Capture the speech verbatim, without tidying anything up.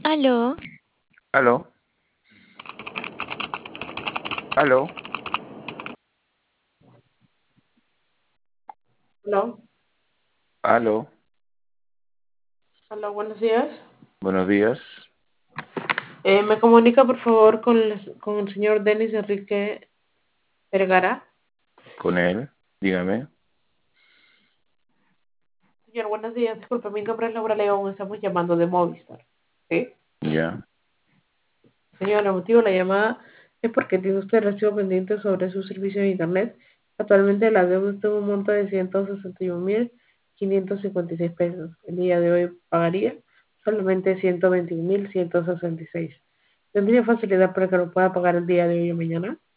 Aló, Aló, aló, Hola, aló, hola, buenos días. buenos días. Eh, ¿me comunica por favor con el, con el señor Denis Enrique Vergara? Con él, dígame. Señor, buenos días. Disculpe, mi nombre es Laura León. Estamos llamando de Movistar. ¿Sí? Ya, Señor, el motivo de la llamada es porque tiene usted recibo pendiente sobre su servicio de Internet. Actualmente la deuda está en un monto de ciento sesenta y un mil quinientos cincuenta y seis pesos. El día de hoy pagaría solamente ciento veintiún mil ciento sesenta y seis. ¿Tendría facilidad para que lo pueda pagar el día de hoy o mañana?